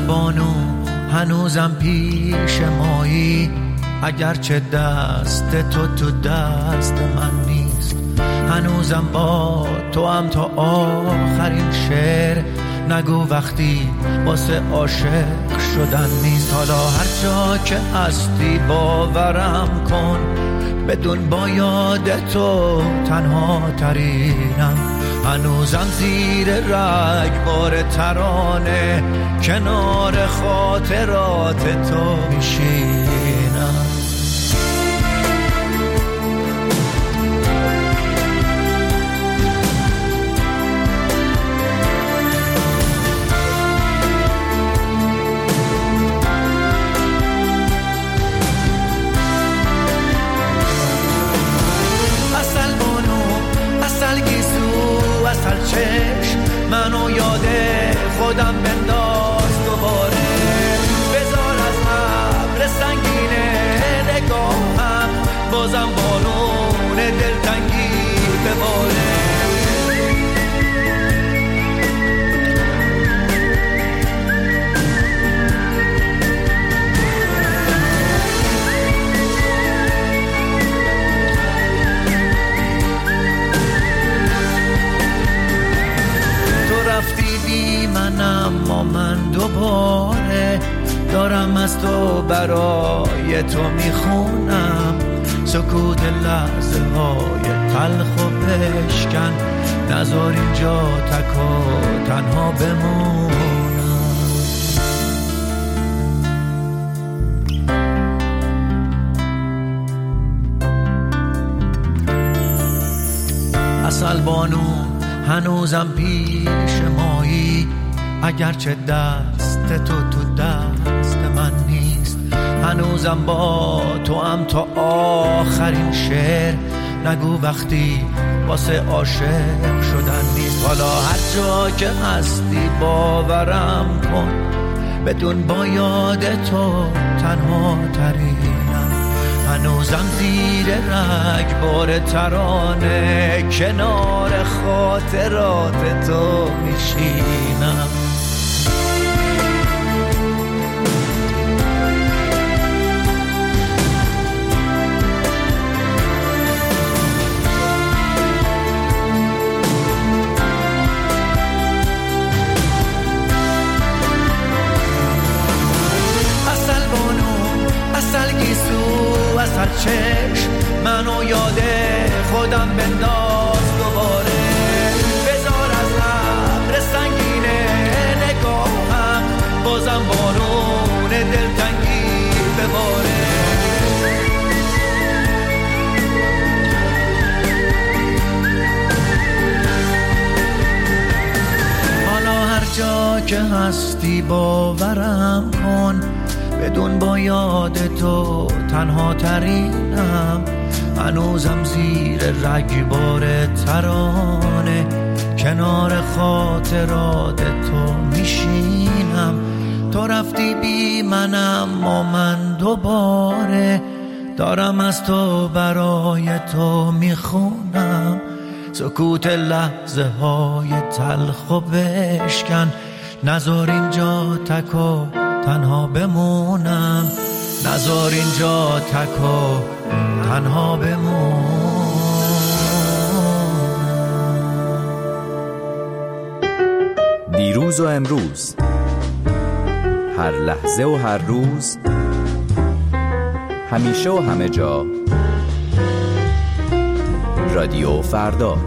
بانو هنوزم پیش مایی، اگرچه دست تو دست من نیست. هنوزم با تو هم تا آخرین شعر، نگو وقتی واسه عاشق شدن نیست. حالا هر جا که هستی باورم کن، بدون با یاد تو تنها ترینم. هنوزم زیر رگبار ترانه، کنار خاطرات تو میشینم. چشم منو یاد خودم بنداز دوباره، بذار از ابر سنگینه نگاهم، بازم بارون دلتنگی بباره. اما من دوباره دارم از تو برای تو میخونم. سکوت لحظه های تلخ و بشکن، نذار اینجا تک و تنها بمونم. اصل بانو هنوزم پیش مایی، اگرچه دست تو دست من نیست. هنوزم با تو هم تا آخرین شعر، نگو وقتی واسه عاشق شدن نیست. حالا هر جا که هستی باورم کن، بدون با یاد تو تنها ترینم. هنوزم زیر رگبار ترانه، کنار خاطرات تو میشینم. اصل چشم منو یاد خودم بنداز دوباره، بذار از ابر سنگینه نگاهم، بازم بارون دلتنگی بباره. حالا هر جا که هستی باورم کن، بدون با یاد تو تنها ترینم. هنوزم زیر رگبار ترانه، کنار خاطرات تو میشینم. تو رفتی بی منم و من دوباره دارم از تو برای تو میخونم. سکوت لحظه های تلخ و بشکن، نذار اینجا تک و تنها بمونم. نذار اینجا تک و تنها بمونم. دیروز و امروز، هر لحظه و هر روز، همیشه و همه جا، رادیو فردا.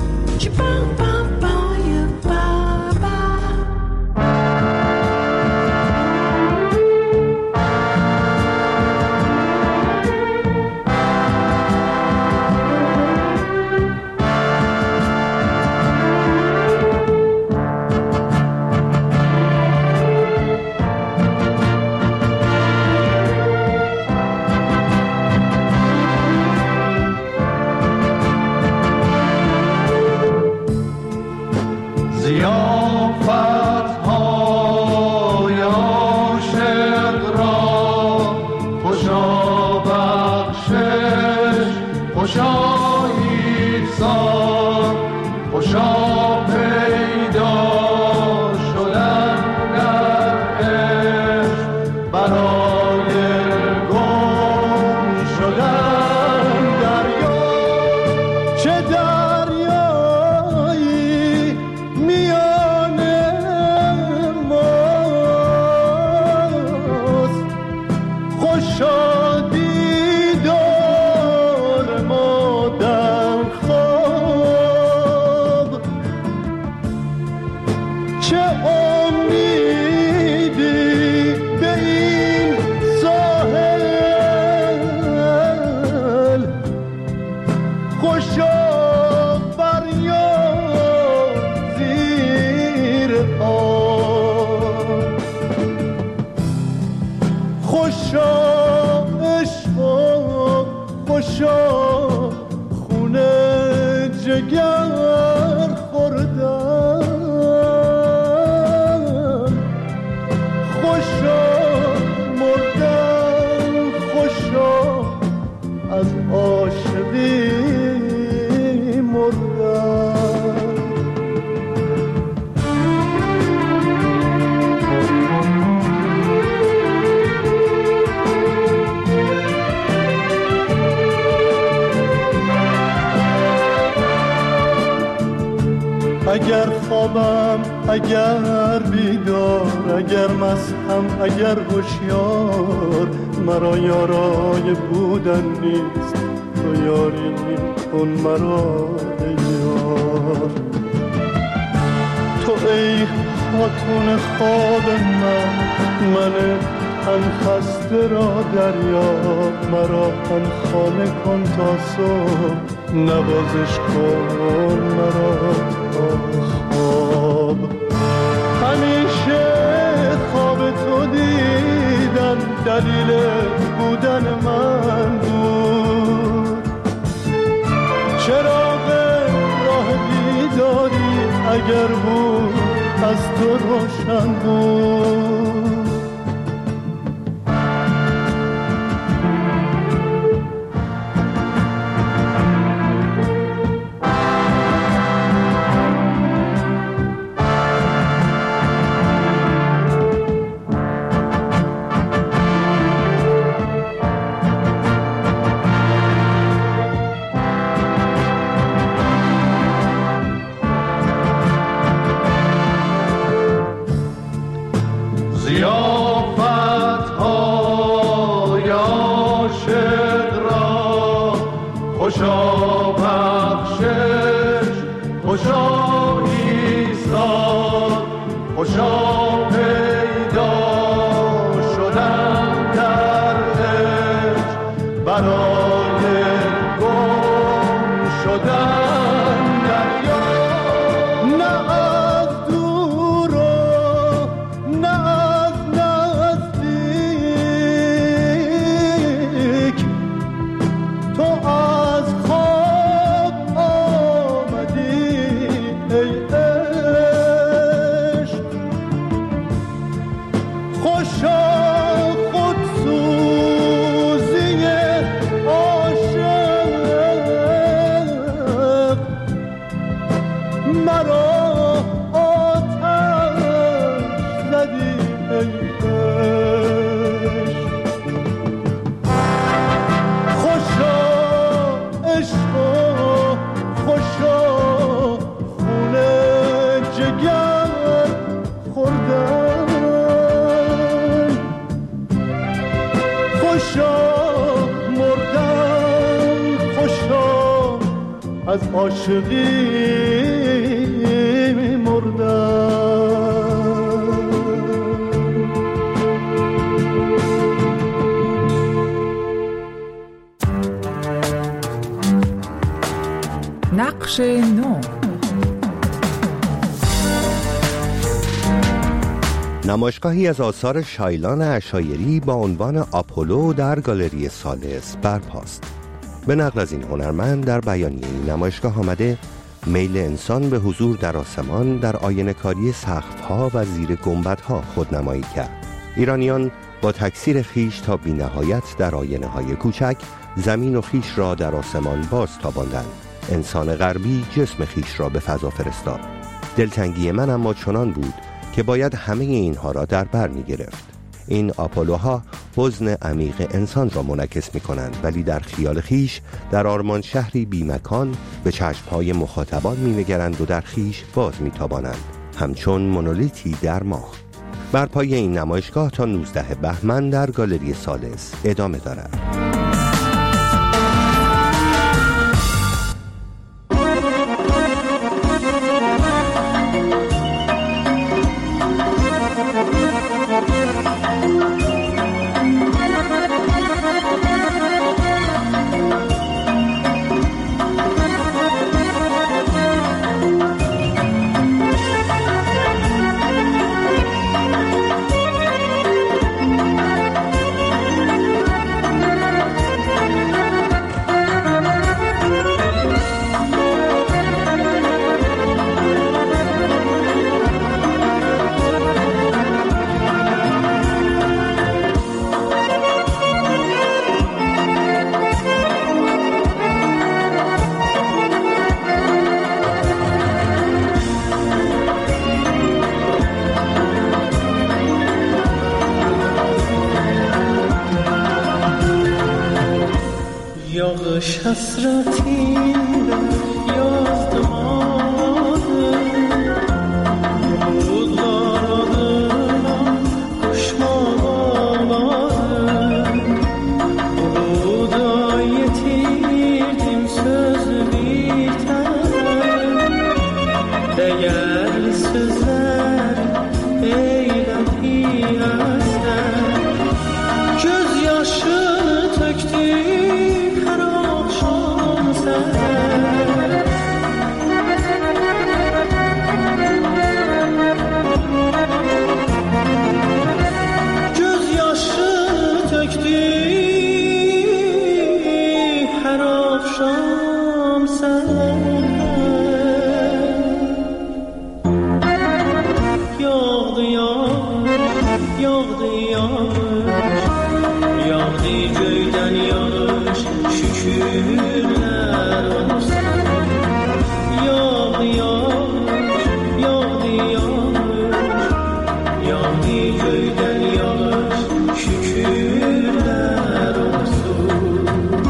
خوشا پیدا شدن در از عاشقی مردم. اگر خوابم، اگر بیدار، اگر مستم، اگر هوشیار، مرا یارای بودن نیست، تو یاری کن مرا ای یار. تو ای خاتون خواب من تن خسته را دریاب، مرا هم خانه کن تا صبح، نوازش کن مرا تا خواب. همیشه خواب تو دیدن دلیل بودن من بود، چراغ راه بیداری اگر بود از تو روشن بود. از عاشقی مردم. نقش نو. نمایشگاهی از آثار شایلان عشایری با عنوان آپولو در گالری ثالث برپاست. به نقل از این هنرمند در بیانیه این نمایشگاه آمده میل انسان به حضور در آسمان در آینه‌کاری سقف‌ها و زیر گنبدها خودنمایی کرد. ایرانیان با تکثیر خیش تا بی‌نهایت در آینه‌های کوچک زمین و خیش را در آسمان باز تاباندند. انسان غربی جسم خیش را به فضا فرستاد. دلتنگی من اما چنان بود که باید همه اینها را در بر می گرفت. این آپولوها حزن عمیق انسان را منعکس می کنند، ولی در خیال خیش در آرمان شهری بی مکان به چشمهای مخاطبان می نگرند و در خیش باز می تابانند، همچون مونولیتی در ماه. برپای این نمایشگاه تا 19 بهمن در گالری ثالث ادامه دارد. Yağış hasretinde yazdım adı, bulutlar adına kuşlar ağladı. Buğda yetirdim söz bir tane, değerli sözler eyledi eser. Gözyaşı töktü her akşam seher. Gözyaşı töktü her akşam seher. Yağdı yağış, yağdı yağış, yağdı göyden yağış, şükürler olsun. Yağdı yağış, yağdı yağış, yağdı göyden yağış, şükürler olsun.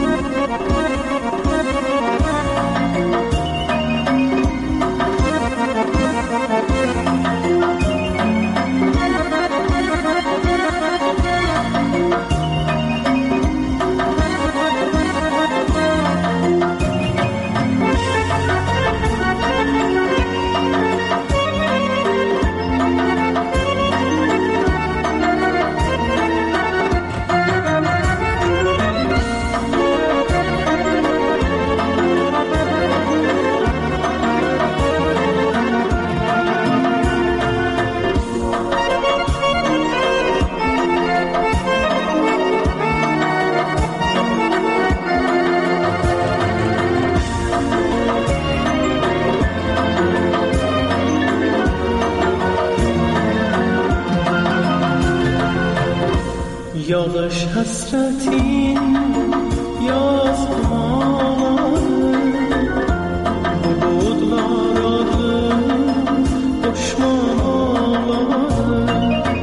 Yağış hasretin yazdım ağladı, bulutlar adı düşman ağladı.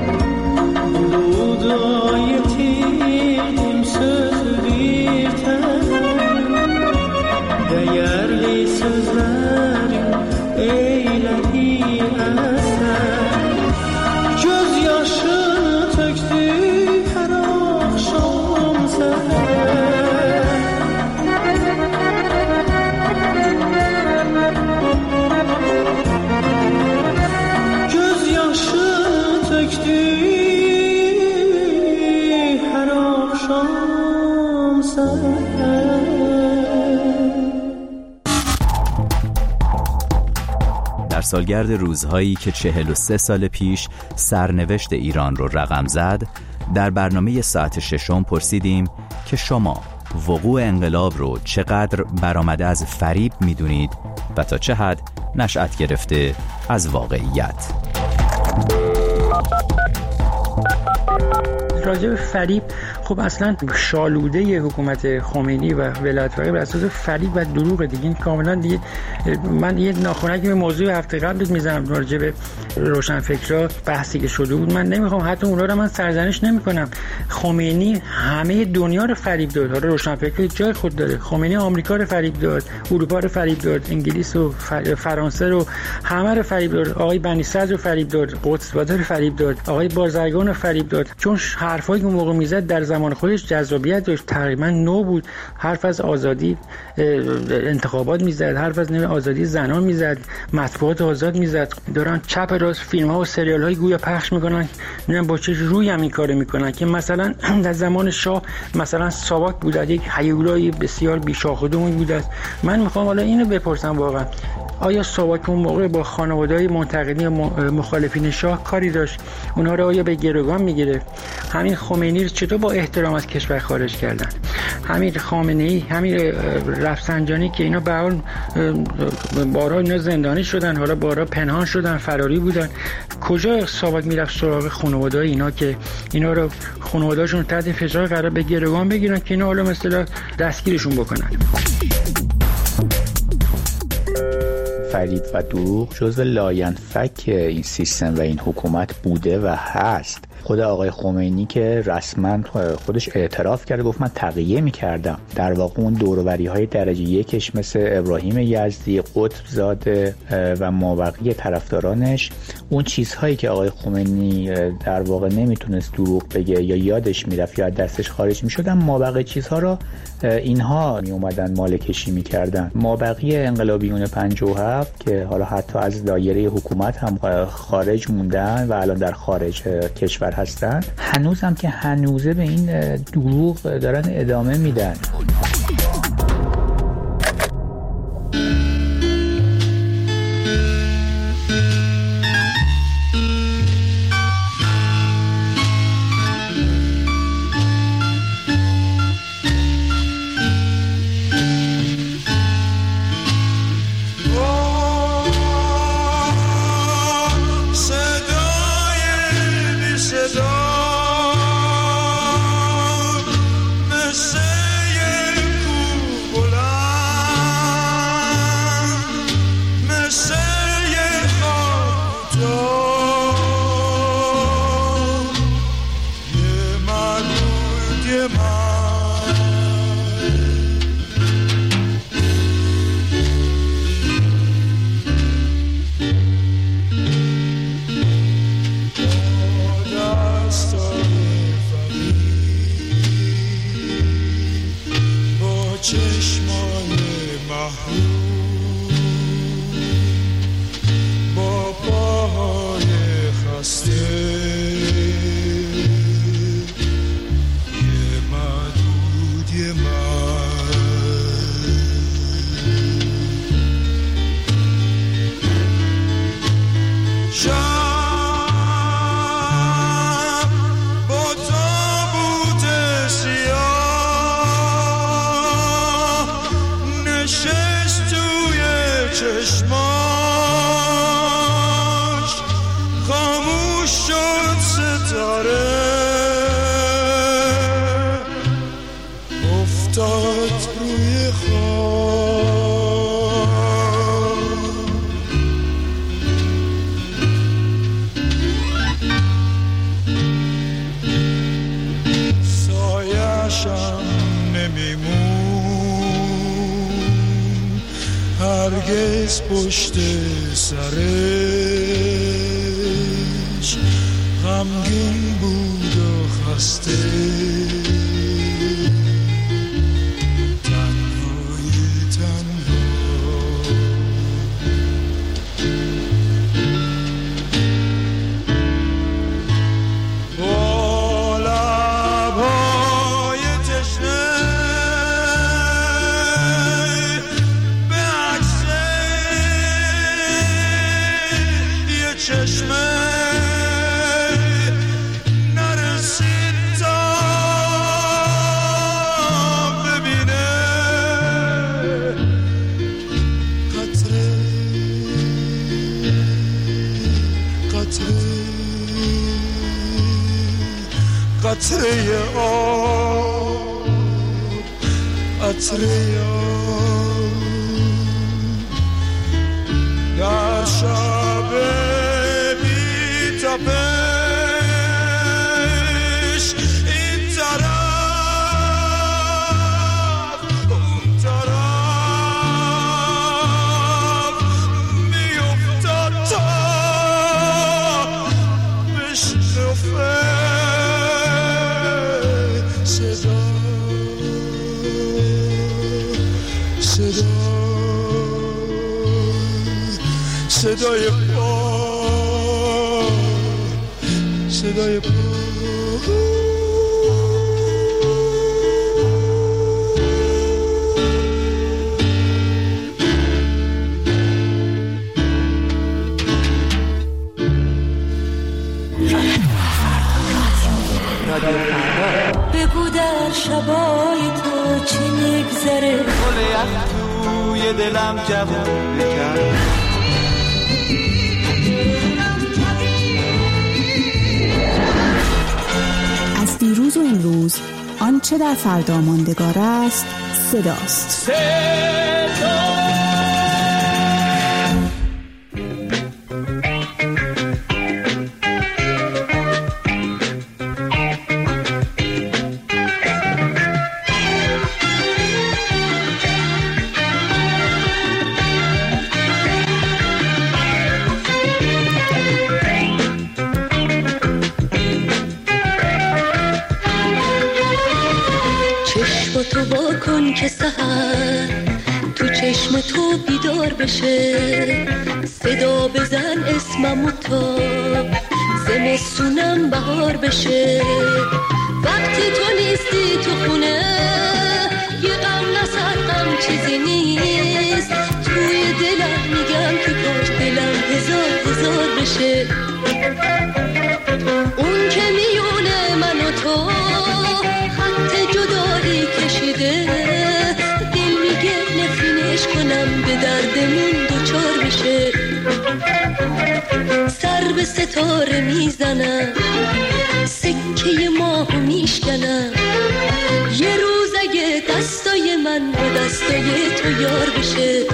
Buğda yetirdim söz bir tane, değerli sözlerim eyledi eser. Gözyaşı töktü her akşam seher. Gözyaşı töktü her akşam seher. در سالگرد روزهایی که 43 سال پیش سرنوشت ایران رو رقم زد، در برنامه ساعت ششم پرسیدیم که شما وقوع انقلاب رو چقدر برآمده از فریب میدونید و تا چه حد نشأت گرفته از واقعیت. راجع به فریب، خب اصلا شالوده حکومت خمینی و ولایت فقیه بر اساس فریب و دروغ دیگه. این کاملا دیگه من یه ناخونکی به موضوع هفته قبل میزنم راجع به روشنفکرا بحثی که شده بود. من نمیخوام حتی اونا رو من سرزنش نمیکنم. خمینی همه دنیا رو فریب داد. حالا روشنفکر جای خود داره. خمینی آمریکا رو فریب داد، اروپا رو فریب داد، انگلیس و فرانسه رو همه رو فریب داد. آقای بنی صدر رو فریب داد، قدس بازار رو فریب داد، آقای بازرگان رو فریب داد. چون حرفایی که اون موقع میزد در زمان خودش جذابیت داشت، تقریبا نو بود. حرف از آزادی انتخابات میزد، حرف از آزادی زنان میزد، مطبوعات آزاد میزد. دارن چپ راست فیلم ها و سریال های گویا پخش میکنن، میگن با چه روی هم این کارو میکنن که مثلا در زمان شاه مثلا ساواک بود، یک هیولای بسیار بیشاخوده‌ای بود. من میخوام حالا اینو بپرسم، واقعا آیا ساواک اون موقع با خانواده‌های منتقدین مخالفین شاه کاری داشت؟ اونها رو آیا به گروگان میگیره؟ همین خمینی رو چطور با احترام از کشور خارج کردن؟ همین خامنه‌ای، همین رفسنجانی که اینا به حال بارها اینا زندانی شدن، حالا بارها پنهان شدن، فراری بودن. کجا ساواک میرفت سراغ خانواده‌های اینا که اینا رو خانواده‌هاشون تحت فشار قرار به گروگان بگیرن که اینا حالا مثلا دستگیرشون بکنن؟ فریب و دروغ جزو لاینفک این سیستم و این حکومت بوده و هست. خود آقای خمینی که رسما خودش اعتراف کرده، گفت من تقیه میکردم. در واقع اون دوروبری‌های درجه یکش مثل ابراهیم یزدی، قطب‌زاده و مابقی طرفدارانش، اون چیزهایی که آقای خمینی در واقع نمیتونست دروغ بگه یا یادش میرفت یا دستش خارج میشد، مابقی چیزها رو اینها می اومدن مال کشی میکردن. مابقی انقلابیون 57 که حالا حتی از دایره حکومت هم خارج موندن و الان در خارج کشور هستن، هنوز هم که هنوزه به این دروغ دارن ادامه میدن. هرگز پشت سرش غمگین بود و خسته، تنهای تنها با لبهای تشنه چشمه نرسید تا ببینه قطره قطره قطره آب، قطره آب در شب تپش این طرف اون طرف میافتاد تا بشنفه صدا صدای صدای پا بگو در شبای تو چی میگذره، گل یخ توی دلم جوون بکرد، از دیروز و امروز آنچه در فردا ماندگار است صداست. سحر تو چشم تو بیدار بشه، صدا بزن اسممو تا زمستونم بهار بشه. وقتی تو نیستی تو خونه یه غم نصد غم چیزی نیست، توی دلم میگم که کاش دلم هزار بشه. اون که میونه من و تو خط جدایی کشیده، دل میگه نفرینش کنم به دردمون دوچار بشه. سر به ستاره میزنم، سکه ماهو میشکنم، یه روز اگه دستای من با دستای تو یار بشه.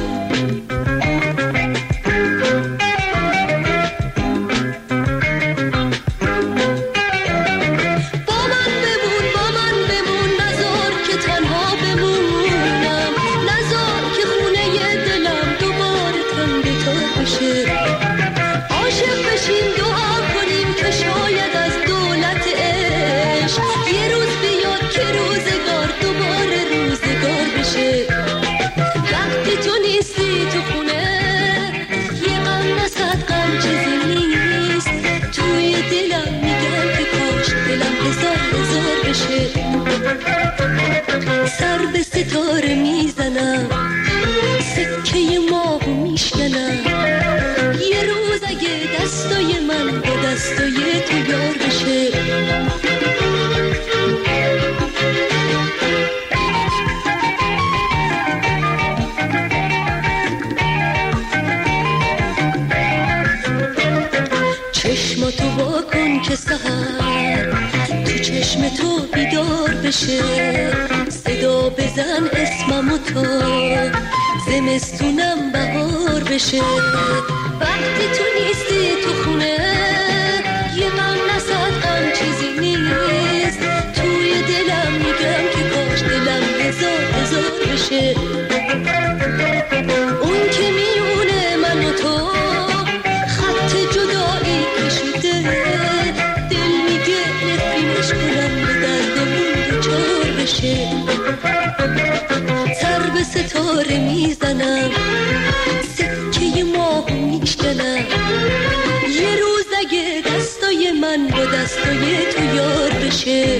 سر به ستاره میزنم، سکه ماهو میشکنم، یه روز اگه دستای من با دستای تو یار بشه. چشماتو وا کن که سحر تو چشم تو بیدار بشه، صدا بزن اسممو تا زمستونم بهار بشه. وقتی تو نیستی تو خونه یه غم نصد غم چیزی نیست، توی دلم میگم که کاش دلم هزار بشه. اون که میونه من و تو خط جدایی کشیده، دل میگه نفرینش کنم به دردمون دوچار بشه. سر به ستاره میزنم، سکه ماهو میشکنم، یه روز اگه دستای من با دستای تو یار بشه.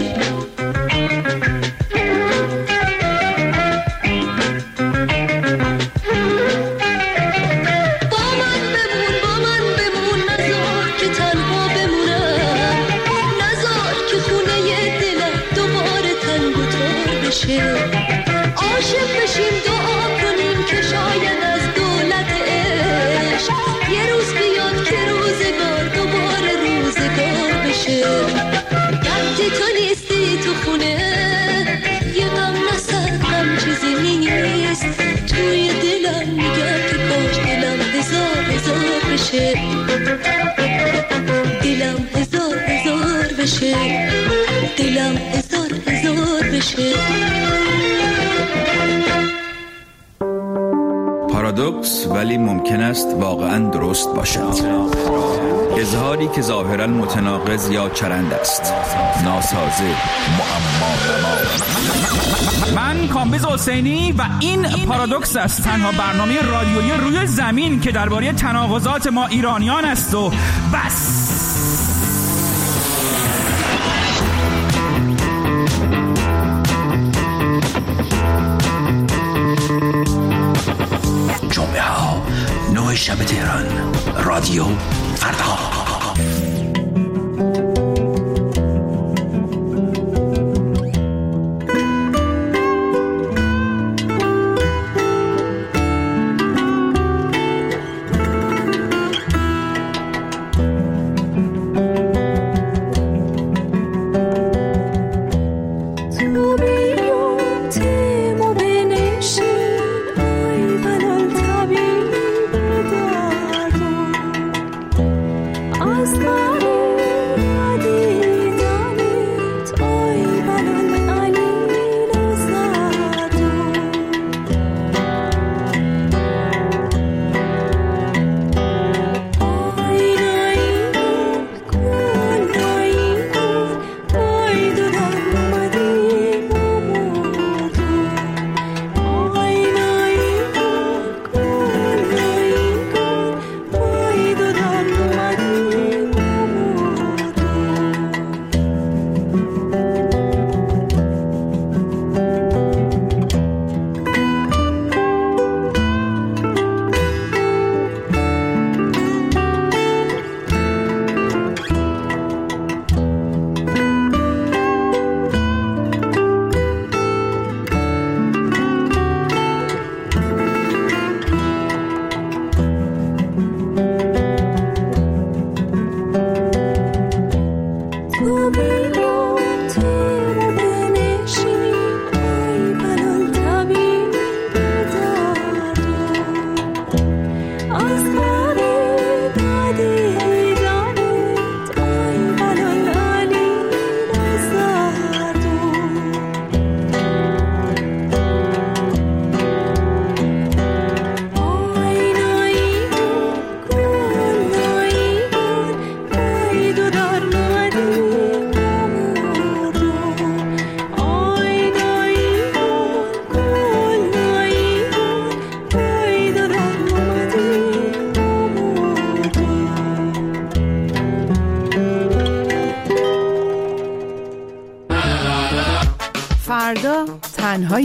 عاشق بشیم دعا کنیم که شاید از دولت عشق یه روز بیاد که روزگار دوباره روزگار بشه. وقتی تو نیستی تو خونه یه غم نصد غم چیزی نیست، توی دلم میگم که کاش دلم هزار بشه. دلم هزار بشه، دلم هزار بشه. پارادوکس ولی ممکن است واقعا درست باشد. اظهاری که ظاهرا متناقض یا چرند است، ناسازه، معما. من کامبیز حسینی و این پارادوکس است، تنها برنامه رادیویی روی زمین که درباره تناقضات ما ایرانیان است و بس. جمعه ها 9 شب تهران، رادیو فردا.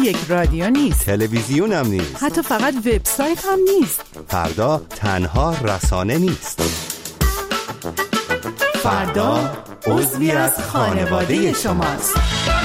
یک رادیو نیست، تلویزیون هم نیست، حتی فقط وبسایت هم نیست. فردا تنها رسانه نیست. فردا عضوی از خانواده شماست.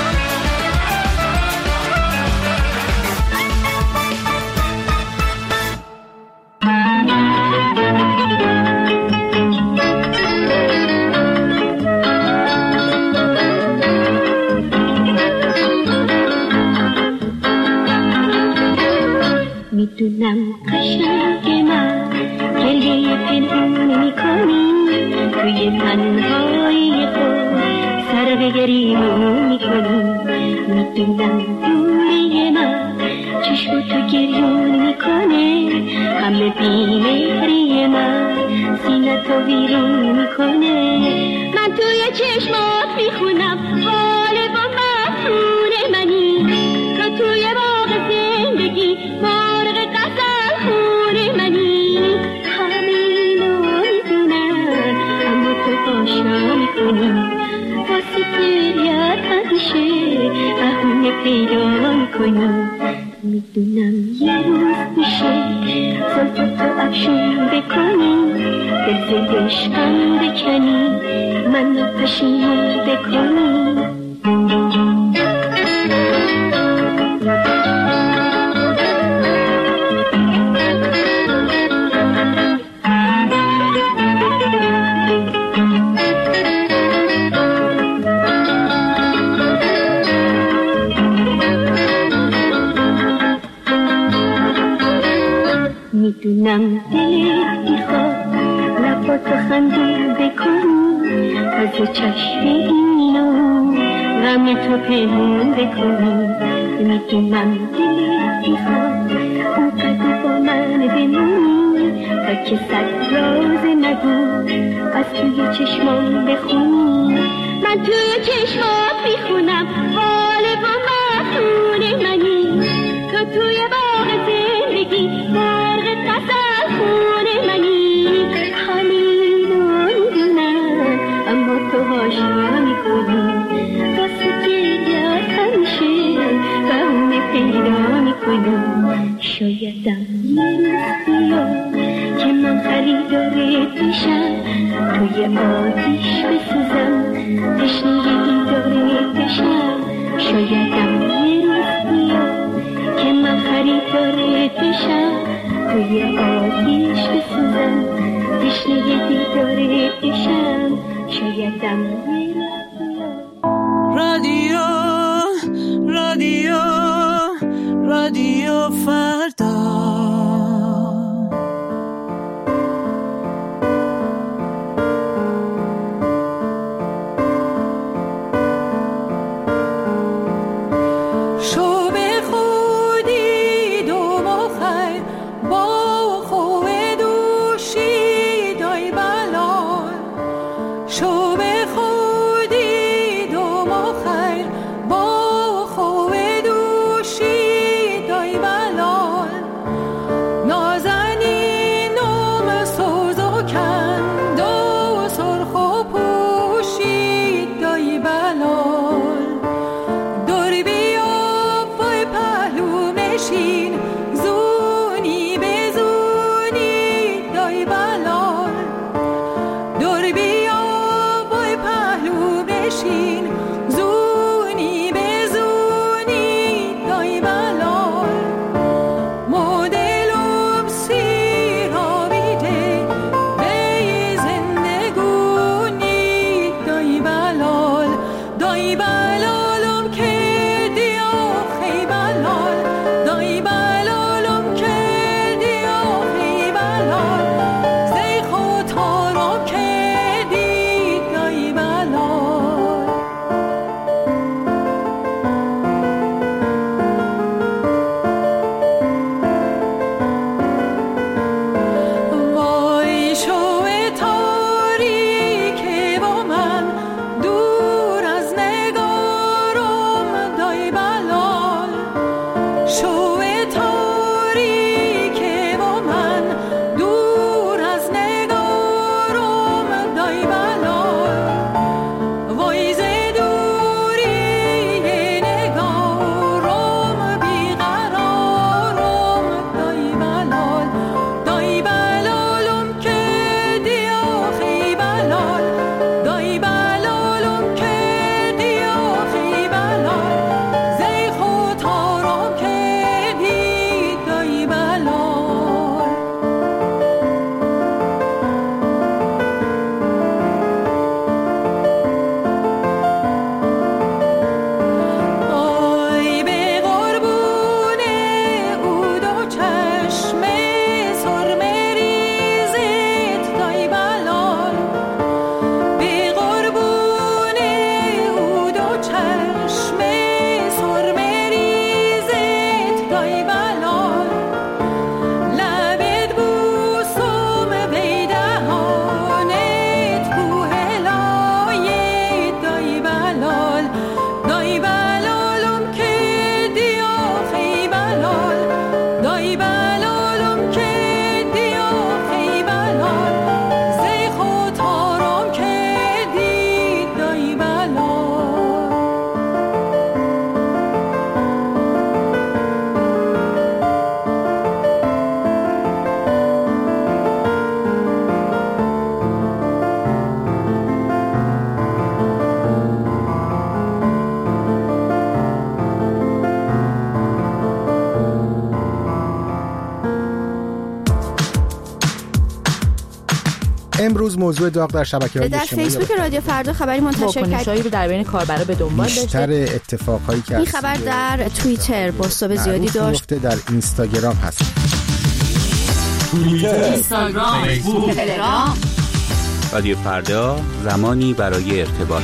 میدونم قشنگ من گریه پنهون میکنی، توی تنهایی خود سر به گریمون میکنی. میدونم دوری من چشم تو گریون میکنه، همه بیمهری من سینه تو ویرون میکنه. من توی چشمات میخونم حال با مفتون منی، تو توی باغ زندگی مرغ غزل خون منی. همه اینو میدونن اما تو باشا میکنی، واسه گریت همیشه بهونه پیدا میکنی. میدونم یه روز میشه زلف تو افشون بکنی، دل ز عشقم بکنی، منو پشیمون بکنی. میدونم دلت میخواد لباتو خندون بکنی، از چشم اینو غم تو پنهون بکنی. میدونم دلت میخواد اونقدر با من بمونی، تا که صد راز نگو از توی چشمان بخونی. من توی چشمات میخونم حال با مفتون منی، تو توی باغ زندگی مرغ غزل خون منی. همینو میدونم اما تو هاشا میکنی، واسه گریت همیشه بهونه پیدا میکنی. شایدم یه روز بیاد که من خریدارت بشم، توی آتیش بسوزم تشنه دیدارت بشم. شایدم یه روز بیاد که من خریدارت بشم، توی آتیش بسوزم تشنه دیدارت بشم. شایدم یه روز بیاد. رادیو رادیو رادیو فردا. امروز موضوع داغ در شبکه‌های اجتماعی در فیسبوک رادیو فردا خبری منتشر کرد. واکنش‌هایی رو در بین کاربرا به دنبال داشته. بیشتر اتفاقایی که این خبر در توییتر بازتاب زیادی داشت. در اینستاگرام هست. اینستاگرام، فیسبوک، تلگرام. رادیو فردا، زمانی برای ارتباط.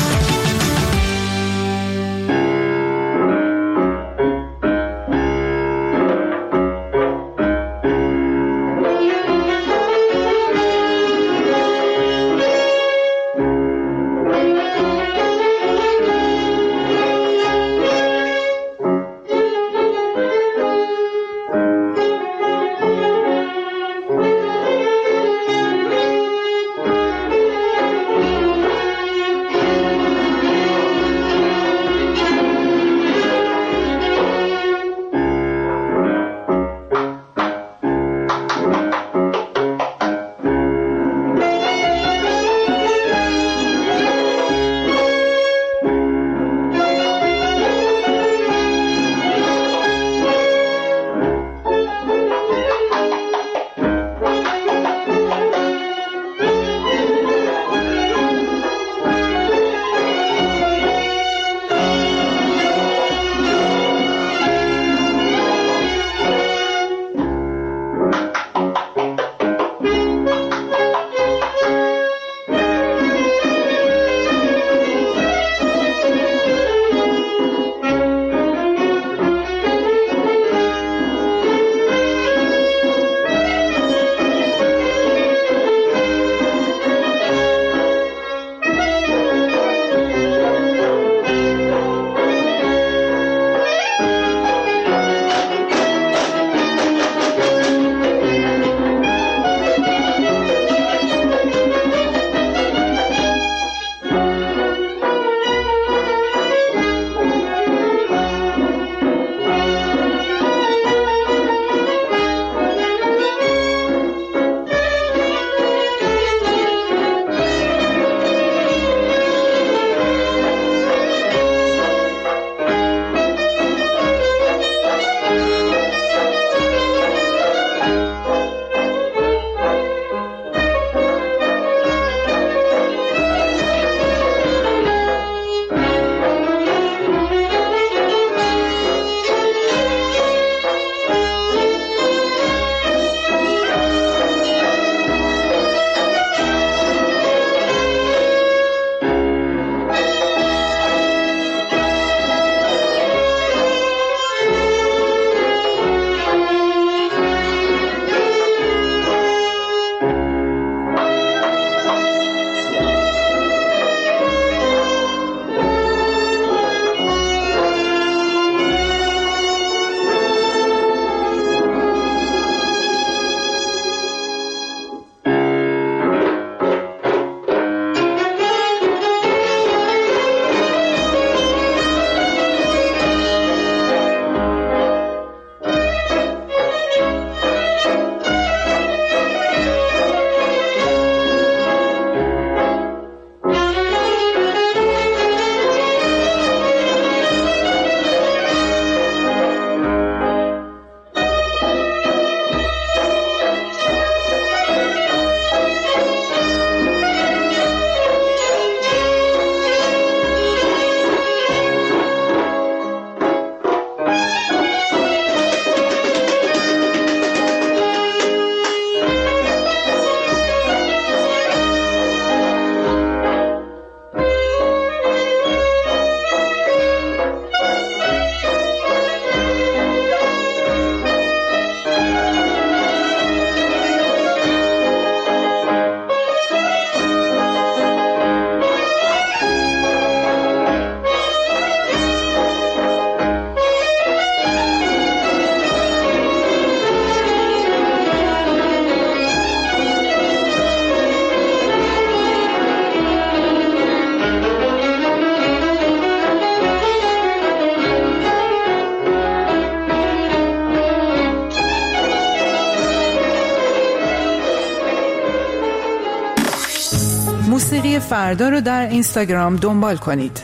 موسیقی فردا رو در اینستاگرام دنبال کنید.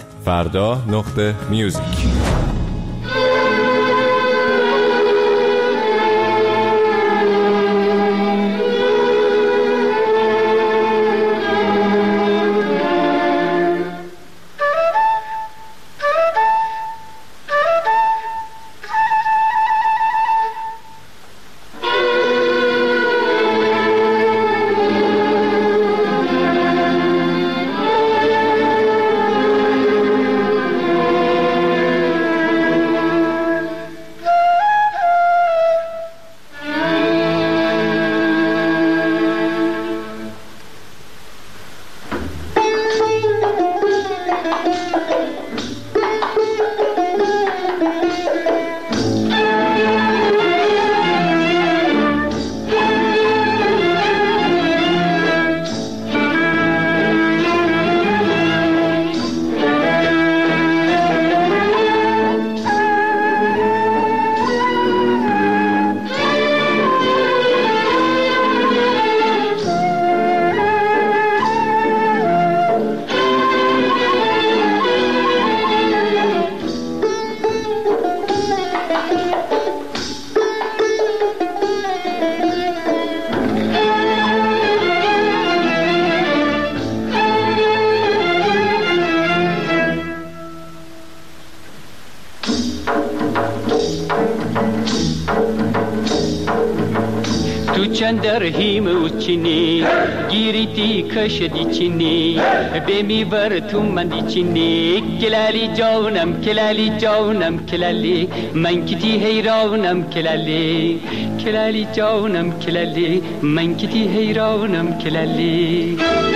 فردا.میوزیک. تو چندر هیم و چینی گیریتی کشدی چینی بمیور تو مندی چینی کلالی جانم کلالی جانم کلالی من کتی حیرانم کلالی کلالی جانم کلالی من کتی حیرانم کلالی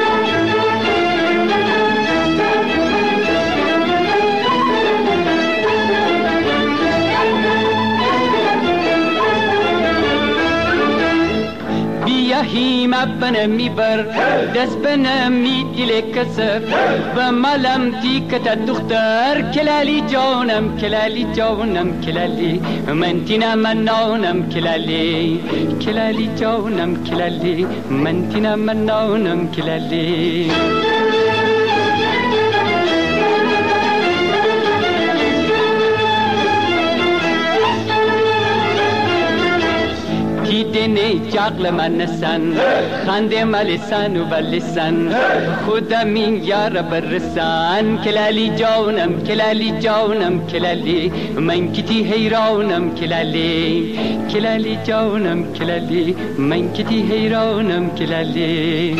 هیم ابنم میبر دست بنم میدل کسر و ملم تیکت دختر کلالی جانم کلالی جانم کلالی من تینا من نانم کلالی کلالی جانم کلالی من تینا من نانم کلالی دنی جاغل من سن خنده مال سن و لسان خدا من یار برسان کلالی جانم کلالی جانم کلالی من کتی حیرانم کلالی کلالی جانم کلالی من کتی حیرانم کلالی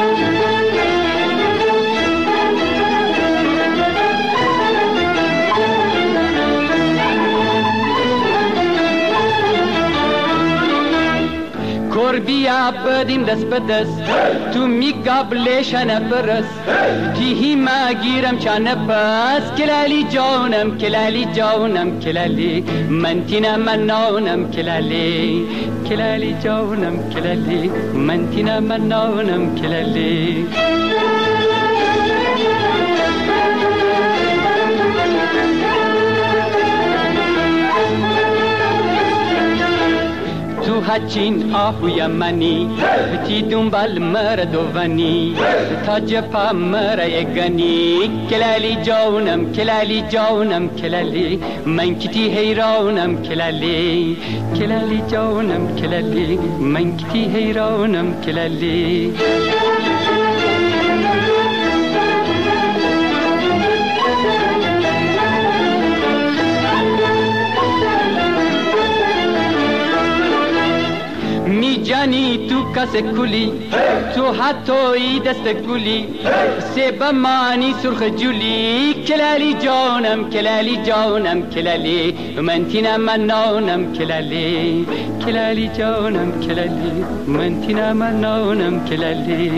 بیا بدیم دست به دست تو می قبلشن برس تیهی ما گیرم چانه پس کلالی جانم کلالی جانم کلالی من تینا من نانم کلالی کلالی جانم کلالی من تینا من نانم کلالی تو هچین آهوی منی تی دنبال مردوانی تا جپا مرایگانی کلالی جانم کلالی جانم کلالی من کتی حیرانم کلالی کلالی جانم کلالی من کتی حیرانم کلالی جانی تو کس کلی تو حتی دست گلی سب مانی سرخ جولی کلالی جانم کلالی جانم کلالی من تینا من نانم کلالی کلالی جانم کلالی من تینا من نانم کلالی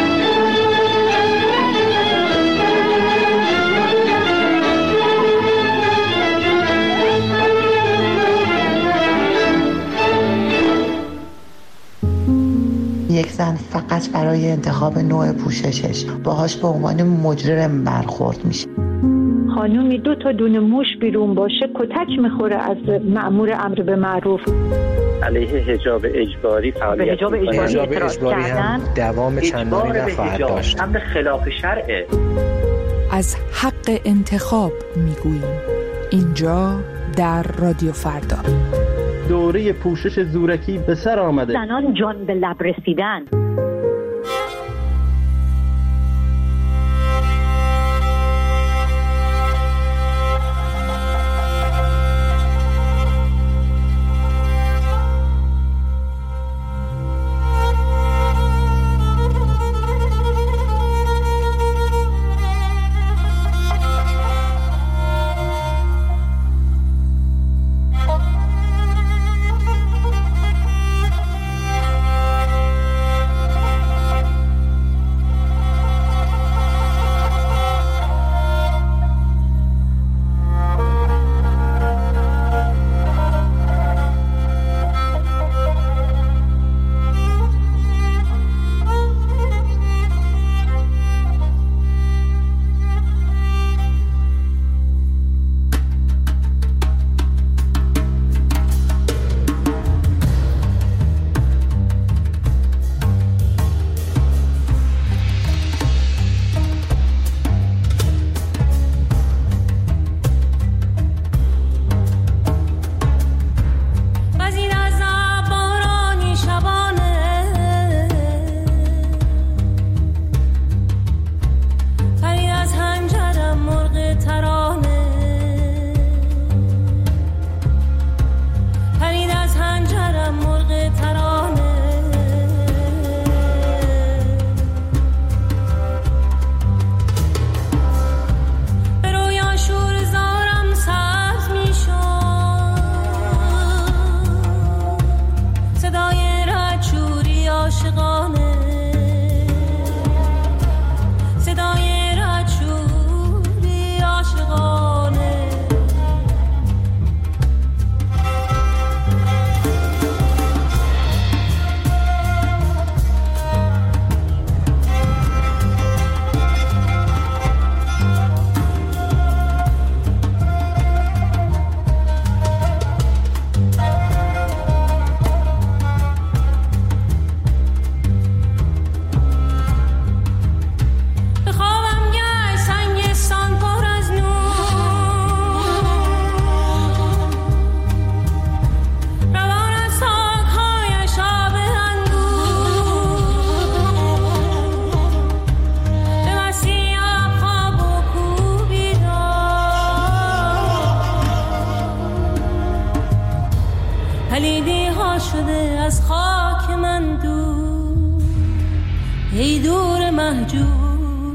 یک زن فقط برای انتخاب نوع پوششش باهاش به عنوان مجرم برخورد میشه. خانومی 2 تا دونه موش بیرون باشه کتک میخوره از مأمور امر به معروف. علیه حجاب اجباری فعالیت حجاب اجباری هم دوام چندانی نخواهد داشت. امر خلاف شرعه. از حق انتخاب میگوییم اینجا در رادیو فردا. دوره پوشش زورکی به سر آمده. زنان جان به لب رسیدن. سالی ها شده از خاک من دور، ای دور محجوب.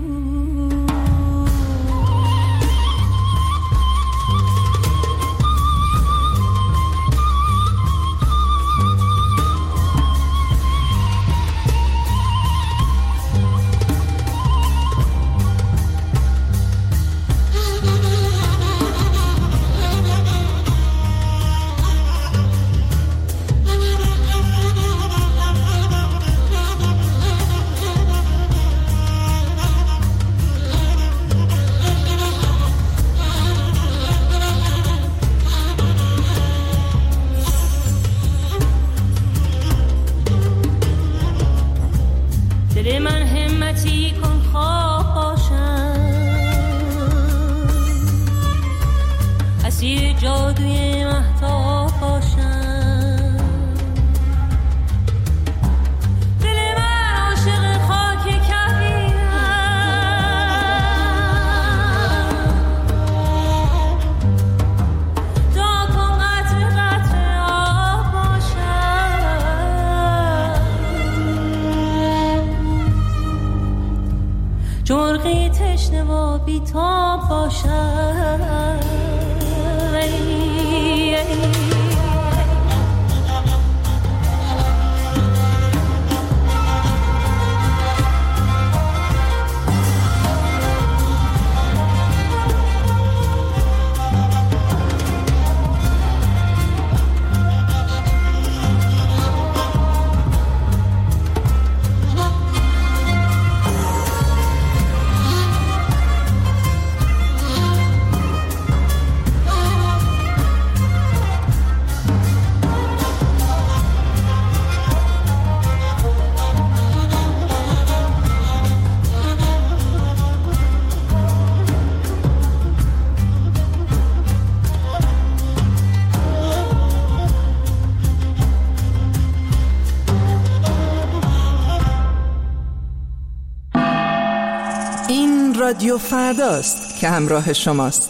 رادیو فرداست که همراه شماست.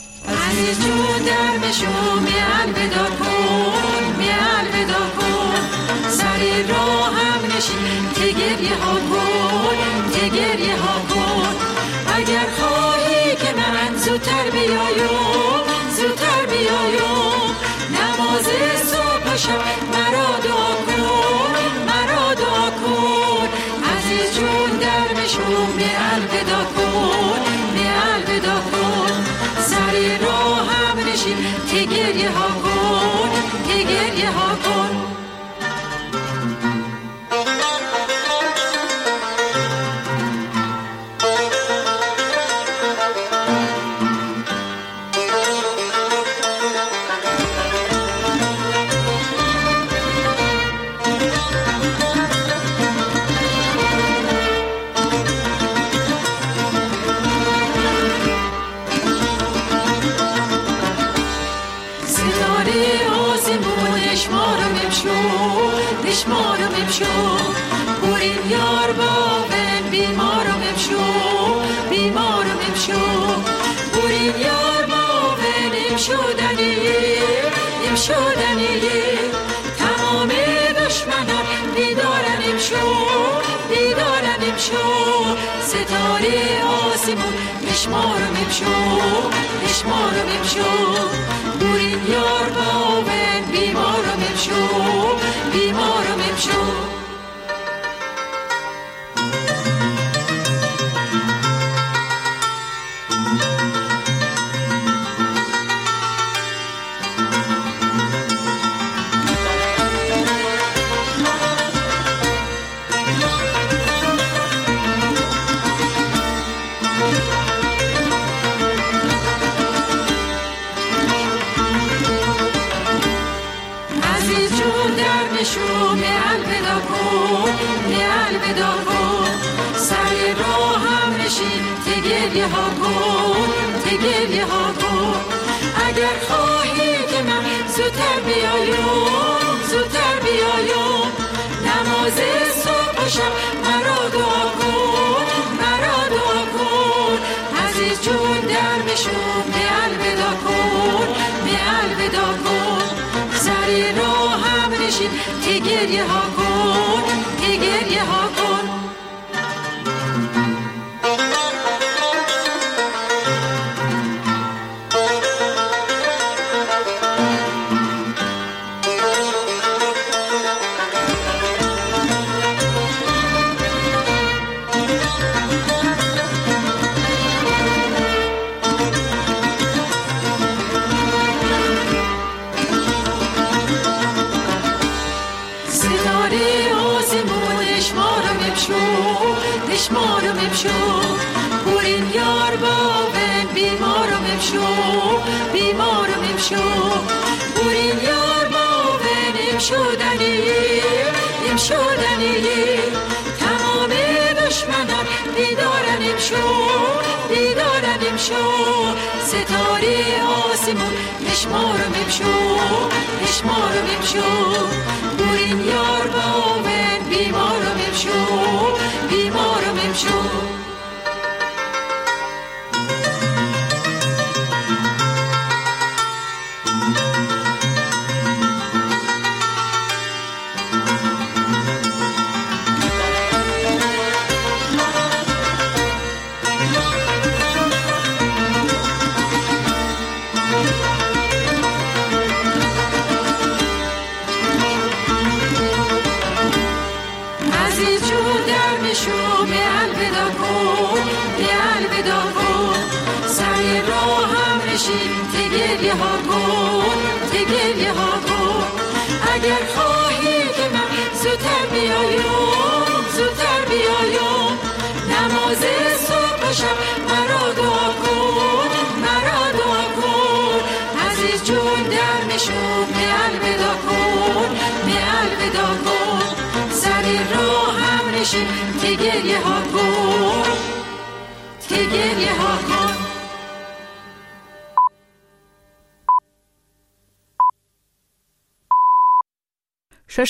عزیز جون در بشو میال بدا کن، میال بدا کن، سری راه هم نشین که گریه ها کن، که گریه ها کن. اگر خواهی که من زودتر بیایم، زودتر بیایم، نماز صبح و شب مرا دعا کن، مرا دعا کن. عزیز جون در بشو میال بدا کن، میال بدا کن، سری راه هم نشین که گریه ها کن، که گریه ها کن. بیمارم امشو برین یار بابن بیمارم امشو بیمارم امشو برین یار بابن امشو دنیه تمام دشمنان بیدارن امشو ستاره آسمون بشمارم امشو برین یار بابن بیمارم امشو الوداع کن سر راه هم نشین تگریه ها کن اگر خواهی که من زودتر بیایم نماز صبح و شب مرا دعا کن عزیز جون در بشون می الوداع کن سر راه هم نشین که گریه ها کن که گریه ها کن. دشمارم امشو پورین یار باون بیمارم امشو بیمارم امشو پورین یار باون امشودنی تمام دشمنان بیدارن امشو ستاره آسمون دشمارم امشو پورین یار باون بیمارم امشو اگر خواهی که من زودتر بیایم نماز صبح باشم مرا دعا کن عزیز جون در نشو می الودا کن سر راه هم نشین که گریه ها کن